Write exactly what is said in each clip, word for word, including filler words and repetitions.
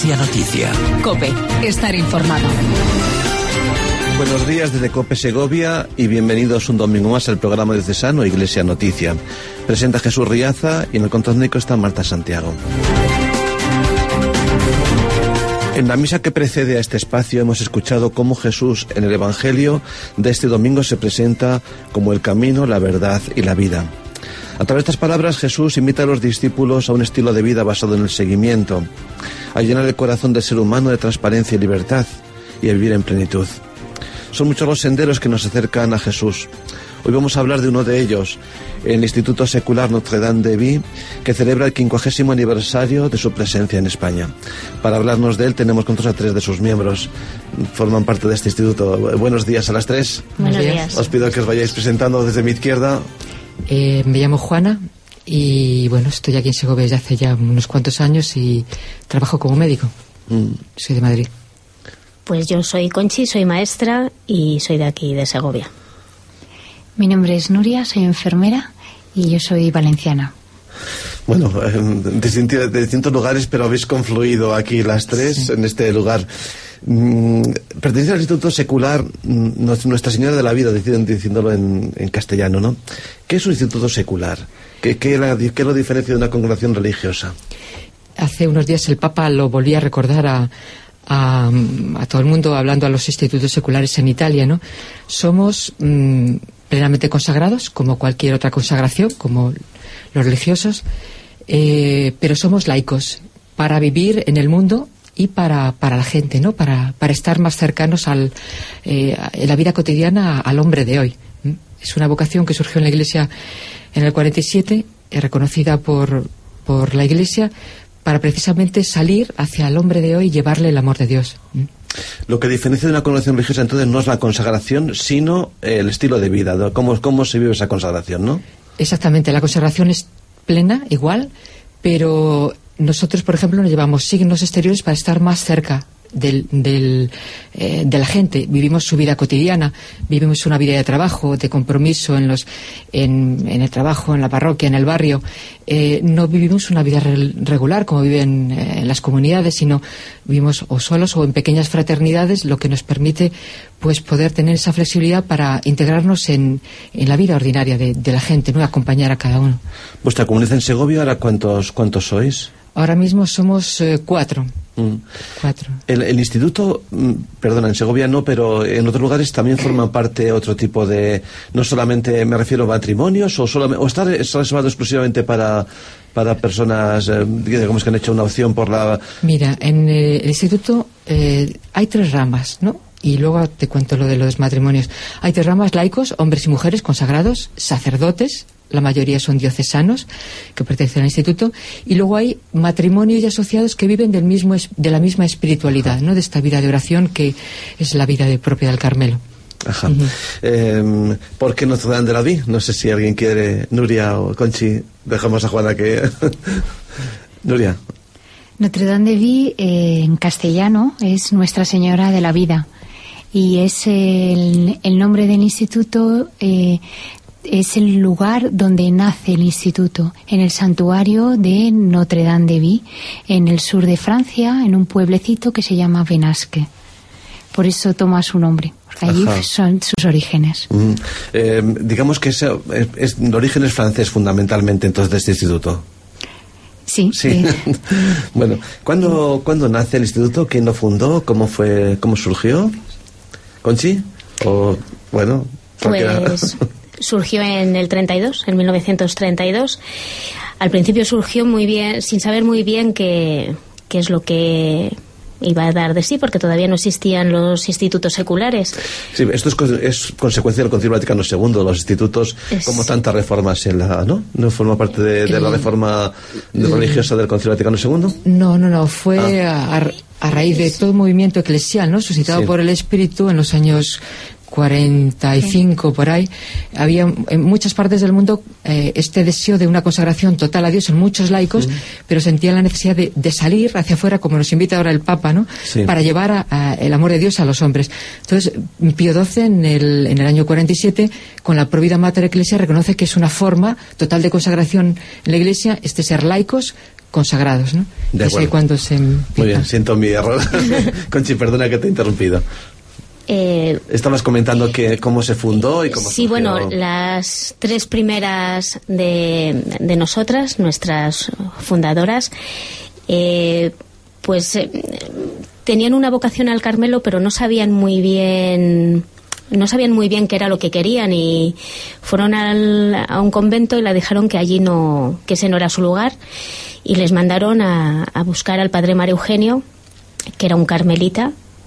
Iglesia Noticia. COPE, estar informado. Buenos días desde COPE Segovia y bienvenidos un domingo más al programa Diocesano Iglesia Noticia. Presenta Jesús Riaza y en el control técnico está Marta Santiago. En la misa que precede a este espacio hemos escuchado cómo Jesús en el Evangelio de este domingo se presenta como el camino, la verdad y la vida. A través de estas palabras Jesús invita a los discípulos a un estilo de vida basado en el seguimiento, a llenar el corazón del ser humano de transparencia y libertad y a vivir en plenitud. Son muchos los senderos que nos acercan a Jesús. Hoy vamos a hablar de uno de ellos, el Instituto Secular Notre Dame de Vie, que celebra el quincuagésimo aniversario de su presencia en España. Para hablarnos de él tenemos con nosotros a tres de sus miembros. Forman parte de este instituto. Buenos días a las tres. Buenos días. Os pido que os vayáis presentando desde mi izquierda. Eh, me llamo Juana y bueno, estoy aquí en Segovia desde hace ya unos cuantos años y trabajo como médico. Mm. Soy de Madrid. Pues yo soy Conchi, soy maestra y soy de aquí, de Segovia. Mi nombre es Nuria, soy enfermera y yo soy valenciana. Bueno, de distintos, de distintos lugares, pero habéis confluido aquí las tres sí. en este lugar. Pertenece al Instituto Secular Nuestra Señora de la Vida, diciéndolo en, en castellano, ¿no? ¿Qué es un instituto secular? ¿Qué, qué, la, ¿Qué lo diferencia de una congregación religiosa? Hace unos días el Papa lo volvía a recordar a... A, a todo el mundo, hablando a los institutos seculares en Italia, ¿no? Somos mmm, plenamente consagrados, como cualquier otra consagración, como los religiosos, eh, pero somos laicos para vivir en el mundo y para, para la gente, ¿no? Para, para estar más cercanos al, eh, en la vida cotidiana al hombre de hoy. ¿Mm? Es una vocación que surgió en la Iglesia en el cuarenta y siete, eh, reconocida por, por la Iglesia, para precisamente salir hacia el hombre de hoy y llevarle el amor de Dios. Lo que diferencia de una congregación religiosa entonces no es la consagración, sino el estilo de vida, cómo, cómo se vive esa consagración, ¿no? Exactamente, la consagración es plena, igual, pero nosotros, por ejemplo, nos llevamos signos exteriores para estar más cerca del, del, eh, de la gente. Vivimos su vida cotidiana, vivimos una vida de trabajo, de compromiso en, los, en, en el trabajo, en la parroquia, en el barrio. Eh, no vivimos una vida re regular como viven eh, en las comunidades, sino vivimos o solos o en pequeñas fraternidades, lo que nos permite pues poder tener esa flexibilidad para integrarnos en, en la vida ordinaria de, de la gente, ¿no? Acompañar a cada uno. ¿Vuestra comunidad en Segovia ahora cuántos, cuántos sois? Ahora mismo somos eh, cuatro. Mm. Cuatro. El, el instituto, perdona, en Segovia no, pero en otros lugares también forman parte otro tipo de, no solamente me refiero a matrimonios, o, solamente, o está reservado exclusivamente para, para personas, eh, digamos que han hecho una opción por la... Mira, en eh, el instituto eh, hay tres ramas, ¿no? Y luego te cuento lo de los matrimonios. Hay tres ramas: laicos, hombres y mujeres consagrados, sacerdotes, la mayoría son diocesanos que pertenecen al instituto, y luego hay matrimonios y asociados que viven del mismo, de la misma espiritualidad, ¿no? De esta vida de oración que es la vida de propia del Carmelo. Ajá. Uh-huh. eh, ¿Por qué Notre Dame de la Vie? No sé si alguien quiere, Nuria o Conchi. Dejamos a Juana que... Nuria. Notre Dame de Vie, eh, en castellano, es Nuestra Señora de la Vida. Y es el, el nombre del instituto, eh, es el lugar donde nace el instituto, en el santuario de Notre Dame de Vie, en el sur de Francia, en un pueblecito que se llama Benasque. Por eso toma su nombre, porque allí Ajá. son sus orígenes. Mm. Eh, digamos que es, es, el origen es francés fundamentalmente entonces de este instituto. Sí. sí. Eh. Bueno, ¿cuándo, ¿cuándo nace el instituto? ¿Quién lo fundó? ¿Cómo fue? ¿Cómo surgió? ¿Conchi? O, bueno... Pues surgió en el treinta y dos, en mil novecientos treinta y dos. Al principio surgió muy bien, sin saber muy bien qué, qué es lo que iba a dar de sí, porque todavía no existían los institutos seculares. Sí, esto es, es consecuencia del Concilio Vaticano segundo, los institutos, es... como tantas reformas en la... ¿No? ¿No forma parte de, de la reforma religiosa del Concilio Vaticano segundo? No, no, no, fue ah. a, a raíz de todo el movimiento eclesial, ¿no? Suscitado sí. por el Espíritu en los años cuarenta y cinco, sí. por ahí. Había en muchas partes del mundo eh, este deseo de una consagración total a Dios en muchos laicos, sí. pero sentían la necesidad de, de salir hacia afuera, como nos invita ahora el Papa, ¿no? Sí. Para llevar a, a el amor de Dios a los hombres. Entonces, Pío doce, en el, en el año cuarenta y siete, con la Provida Mater Ecclesia, reconoce que es una forma total de consagración en la Iglesia, este ser laicos, consagrados, ¿no? De es ahí cuando se empieza. Muy bien, siento mi error. Conchi, perdona que te he interrumpido. Eh, Estabas comentando que cómo se fundó y cómo sí, surgió. Bueno, las tres primeras de, de nosotras, nuestras fundadoras, eh, pues eh, tenían una vocación al Carmelo, pero no sabían muy bien no sabían muy bien qué era lo que querían, y fueron al, a un convento y la dijeron que allí no, que ese no era su lugar, y les mandaron a, a buscar al padre Mario Eugenio, que era un carmelita,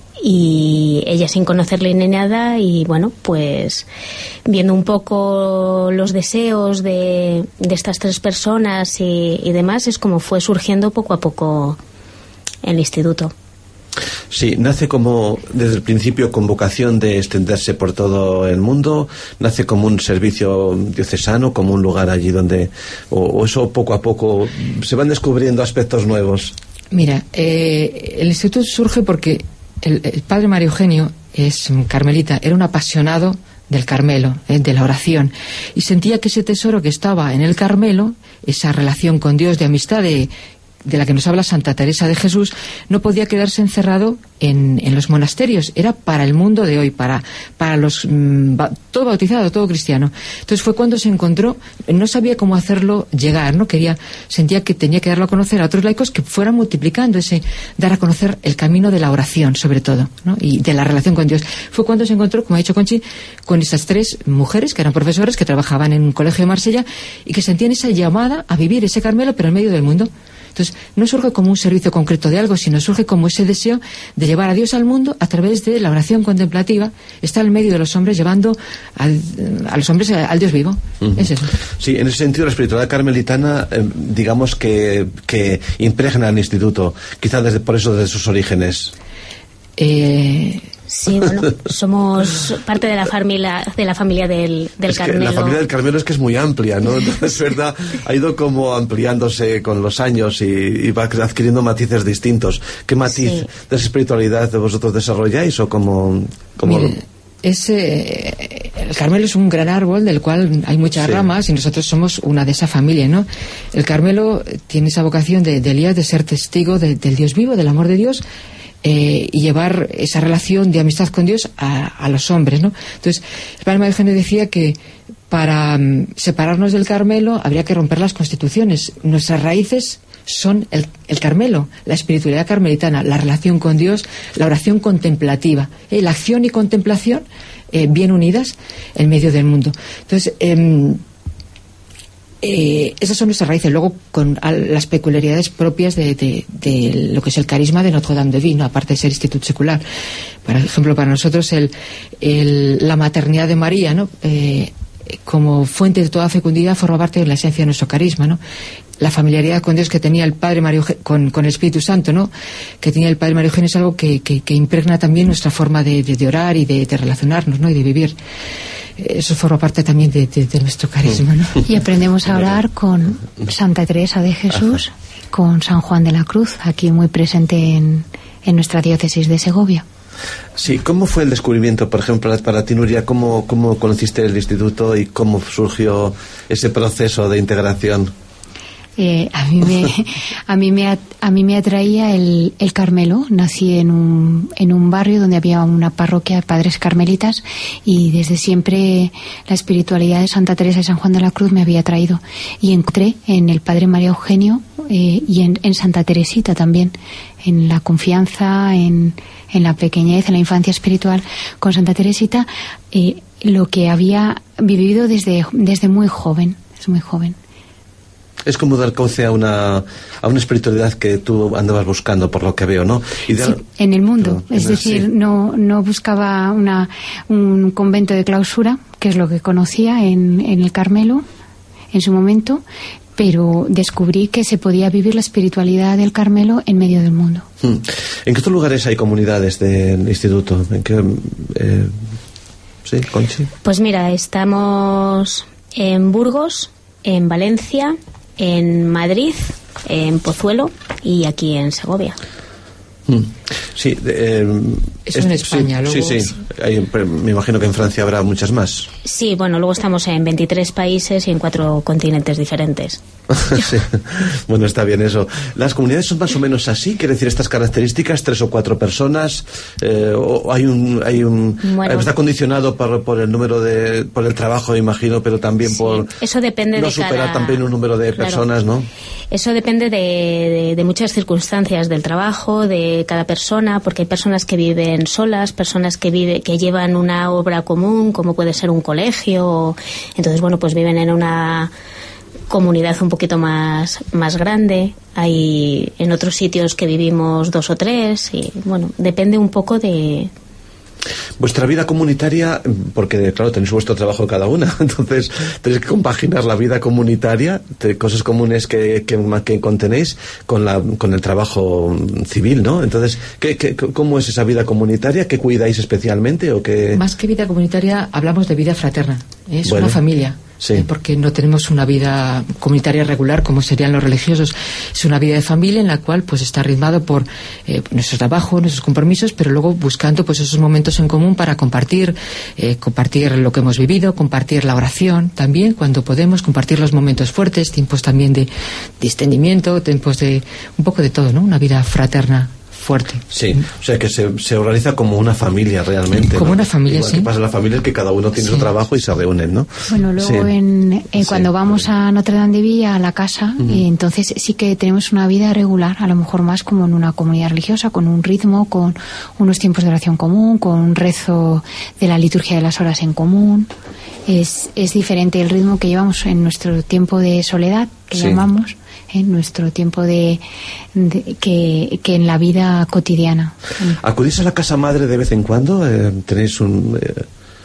y ella sin conocerle ni nada, y bueno, pues viendo un poco los deseos de, de estas tres personas y, y demás, es como fue surgiendo poco a poco el instituto. Sí, nace como desde el principio con vocación de extenderse por todo el mundo, nace como un servicio diocesano, como un lugar allí donde, o, o eso poco a poco se van descubriendo aspectos nuevos. Mira, eh, el instituto surge porque el, el padre Mario Eugenio es un carmelita, era un apasionado del Carmelo, eh, de la oración, y sentía que ese tesoro que estaba en el Carmelo, esa relación con Dios de amistad de de la que nos habla Santa Teresa de Jesús, no podía quedarse encerrado en, en los monasterios, era para el mundo de hoy, para, para los mmm, ba, todo bautizado, todo cristiano. Entonces fue cuando se encontró, no sabía cómo hacerlo llegar, no quería, sentía que tenía que darlo a conocer a otros laicos que fueran multiplicando ese, dar a conocer el camino de la oración, sobre todo, ¿no? Y de la relación con Dios. Fue cuando se encontró, como ha dicho Conchi, con esas tres mujeres que eran profesores, que trabajaban en un colegio de Marsella y que sentían esa llamada a vivir ese Carmelo, pero en medio del mundo. Entonces, no surge como un servicio concreto de algo, sino surge como ese deseo de llevar a Dios al mundo a través de la oración contemplativa, estar en medio de los hombres, llevando al, a los hombres al Dios vivo. Uh-huh. Es eso. Sí, en ese sentido, la espiritualidad carmelitana, eh, digamos que, que impregna al instituto, quizá desde, por eso desde sus orígenes. Eh... Sí, bueno, somos parte de la familia de la familia del, del es que Carmelo. La familia del Carmelo es que es muy amplia, ¿no? Es verdad, ha ido como ampliándose con los años y, y va adquiriendo matices distintos. ¿Qué matiz sí. de esa espiritualidad vosotros desarrolláis o cómo...? cómo... Mire, ese, el Carmelo es un gran árbol del cual hay muchas sí. ramas y nosotros somos una de esa familia, ¿no? El Carmelo tiene esa vocación de, de Elías de ser testigo de, del Dios vivo, del amor de Dios, Eh, y llevar esa relación de amistad con Dios a, a los hombres, ¿no? Entonces, el padre Mario Eugenio decía que para um, separarnos del Carmelo habría que romper las constituciones. Nuestras raíces son el, el Carmelo, la espiritualidad carmelitana, la relación con Dios, la oración contemplativa, ¿eh? La acción y contemplación eh, bien unidas en medio del mundo. Entonces, eh, Eh, esas son nuestras raíces, luego con al, las peculiaridades propias de, de, de lo que es el carisma de Notre Dame de Vie, ¿no? Aparte de ser instituto secular. Por ejemplo, para nosotros el, el, la maternidad de María, ¿no? Eh, como fuente de toda fecundidad forma parte de la esencia de nuestro carisma, ¿no? La familiaridad con Dios que tenía el Padre Mario con, con el Espíritu Santo, ¿no? Que tenía el Padre Mario Eugenio es algo que, que, que impregna también nuestra forma de, de, de orar y de, de relacionarnos, ¿no? Y de vivir. Eso forma parte también de, de, de nuestro carisma, ¿no? Y aprendemos a orar con Santa Teresa de Jesús, Ajá. con San Juan de la Cruz, aquí muy presente en, en nuestra diócesis de Segovia. Sí, ¿cómo fue el descubrimiento, por ejemplo, para ti, Nuria? ¿Cómo, cómo conociste el instituto y cómo surgió ese proceso de integración? Eh, a mí me a mí me a mí me atraía el, el Carmelo. Nací en un en un barrio donde había una parroquia de padres carmelitas y desde siempre la espiritualidad de Santa Teresa y San Juan de la Cruz me había atraído, y encontré en el padre Mario Eugenio eh, y en, en Santa Teresita también, en la confianza, en, en la pequeñez, en la infancia espiritual con Santa Teresita, eh, lo que había vivido desde desde muy joven, es muy joven. Es como dar cauce a una a una espiritualidad que tú andabas buscando, por lo que veo, ¿no? Ideal... Sí, en el mundo. No, es decir, sí. no no buscaba una un convento de clausura, que es lo que conocía en, en el Carmelo en su momento, pero descubrí que se podía vivir la espiritualidad del Carmelo en medio del mundo. ¿En qué otros lugares hay comunidades del instituto? ¿En qué, eh, sí, Conchi? Pues mira, estamos en Burgos, en Valencia, en Madrid, en Pozuelo y aquí en Segovia. Sí, eh, eso es, en España. Sí, luego, sí, sí. hay, me imagino que en Francia habrá muchas más. Sí, bueno, luego estamos en veintitrés países y en cuatro continentes diferentes. Sí. Bueno, está bien eso. ¿Las comunidades son más o menos así? ¿Quiere decir estas características? ¿Tres o cuatro personas? Eh, ¿O hay un... Hay un bueno, está condicionado por, por el número de... por el trabajo, imagino, pero también sí, por... eso depende no de superar cada... también un número de claro, personas, ¿no? Eso depende de, de, de muchas circunstancias del trabajo, de cada persona, porque hay personas que viven solas, personas que vive, que llevan una obra común, como puede ser un colegio. Entonces, bueno, pues viven en una comunidad un poquito más, más grande. Hay en otros sitios que vivimos dos o tres y, bueno, depende un poco de... Vuestra vida comunitaria, porque claro, tenéis vuestro trabajo cada una, entonces tenéis que compaginar la vida comunitaria, de cosas comunes que, que, que contenéis, con, la, con el trabajo civil, ¿no? Entonces, ¿qué, qué, ¿cómo es esa vida comunitaria? ¿Qué cuidáis especialmente? O qué... Más que vida comunitaria, hablamos de vida fraterna. Es bueno, una familia. Sí. Eh, porque no tenemos una vida comunitaria regular como serían los religiosos. Es una vida de familia en la cual pues está ritmado por eh, nuestro trabajo, nuestros compromisos, pero luego buscando pues esos momentos en común para compartir, eh, compartir lo que hemos vivido, compartir la oración también cuando podemos, compartir los momentos fuertes, tiempos también de distendimiento, tiempos de un poco de todo, ¿no? Una vida fraterna fuerte. Sí, o sea que se, se organiza como una familia realmente. Como ¿no? una familia, Igual sí. que pasa en la familia es que cada uno tiene sí. su trabajo y se reúnen, ¿no? Bueno, luego sí. en, en cuando sí. vamos a Notre Dame de Villa, a la casa, uh-huh. eh, entonces sí que tenemos una vida regular, a lo mejor más como en una comunidad religiosa, con un ritmo, con unos tiempos de oración común, con un rezo de la liturgia de las horas en común. Es, es diferente el ritmo que llevamos en nuestro tiempo de soledad, que sí. llamamos, en nuestro tiempo de, de que, que en la vida cotidiana. ¿Acudís a la casa madre de vez en cuando? Eh, ¿Tenéis un eh,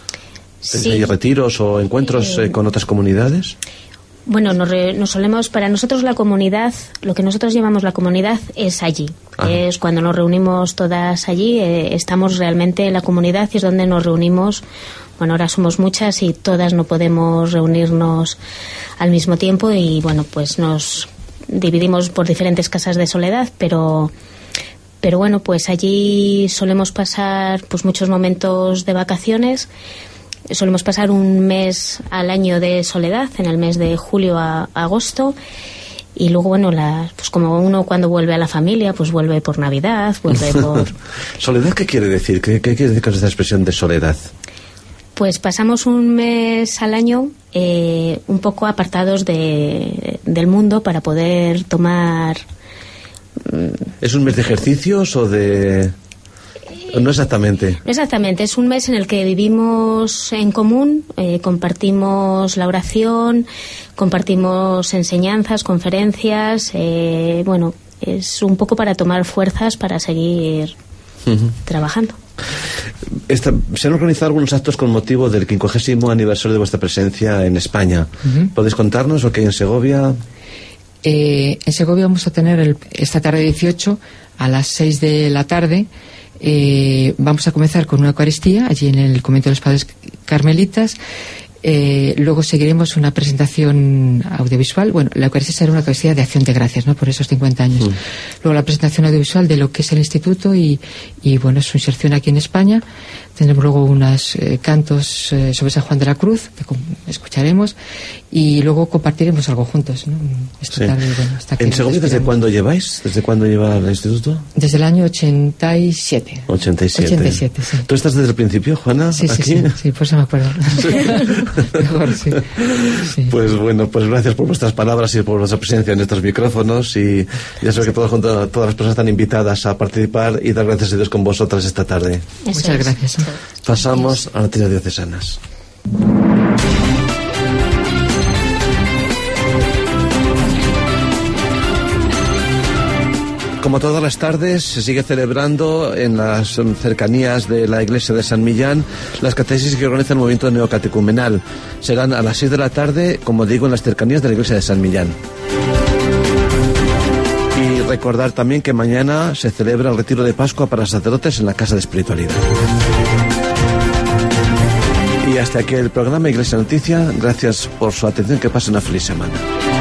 sí. ¿tenéis retiros o encuentros eh, con otras comunidades? Bueno, nos, re, nos solemos, para nosotros la comunidad, lo que nosotros llamamos la comunidad es allí. Ajá. Es cuando nos reunimos todas allí, eh, estamos realmente en la comunidad y es donde nos reunimos. Bueno, ahora somos muchas y todas no podemos reunirnos al mismo tiempo y bueno, pues nos dividimos por diferentes casas de soledad, pero pero bueno, pues allí solemos pasar pues muchos momentos de vacaciones. Solemos pasar un mes al año de soledad, en el mes de julio a, a agosto, y luego, bueno, la, pues como uno cuando vuelve a la familia, pues vuelve por Navidad, vuelve por... ¿Soledad qué quiere decir? ¿Qué, qué quiere decir con esta expresión de soledad? Pues pasamos un mes al año eh, un poco apartados de, del mundo para poder tomar... ¿Es un mes de ejercicios o de...? No exactamente. Exactamente, es un mes en el que vivimos en común, eh, compartimos la oración, compartimos enseñanzas, conferencias, eh, bueno, es un poco para tomar fuerzas para seguir uh-huh. trabajando. Esta, se han organizado algunos actos con motivo del quincuagésimo aniversario de vuestra presencia en España. Uh-huh. ¿Podéis contarnos lo que hay en Segovia? Eh, en Segovia vamos a tener el, esta tarde dieciocho a las seis de la tarde. Eh, vamos a comenzar con una Eucaristía allí en el convento de los Padres Carmelitas. Eh, luego seguiremos una presentación audiovisual. Bueno, la Eucaristía será una Eucaristía de acción de gracias, ¿no? Por esos cincuenta años. Mm. Luego la presentación audiovisual de lo que es el instituto y, y bueno, su inserción aquí en España. Tendremos luego unos eh, cantos eh, sobre San Juan de la Cruz que escucharemos y luego compartiremos algo juntos, ¿no? Esta sí. tarde, bueno, hasta ¿En Segovia desde cuándo lleváis? ¿Desde cuándo lleva el instituto? Desde el año ochenta y siete. ochenta y siete. ochenta y siete, sí. ¿Tú estás desde el principio, Juana? Sí, aquí? sí, sí, sí, por eso me acuerdo. Sí. Mejor, sí. Sí. Pues bueno, pues gracias por vuestras palabras y por vuestra presencia en estos micrófonos y ya sé que todos, todas las personas están invitadas a participar y dar gracias a Dios con vosotras esta tarde. Eso Muchas es. gracias. Pasamos a noticias diocesanas. Como todas las tardes, se sigue celebrando en las cercanías de la iglesia de San Millán las catequesis que organiza el movimiento neocatecumenal. Serán a las seis de la tarde, como digo, en las cercanías de la iglesia de San Millán. Y recordar también que mañana se celebra el retiro de Pascua para sacerdotes en la Casa de Espiritualidad. Y hasta aquí el programa Iglesia Noticia. Gracias por su atención. Que pasen una feliz semana.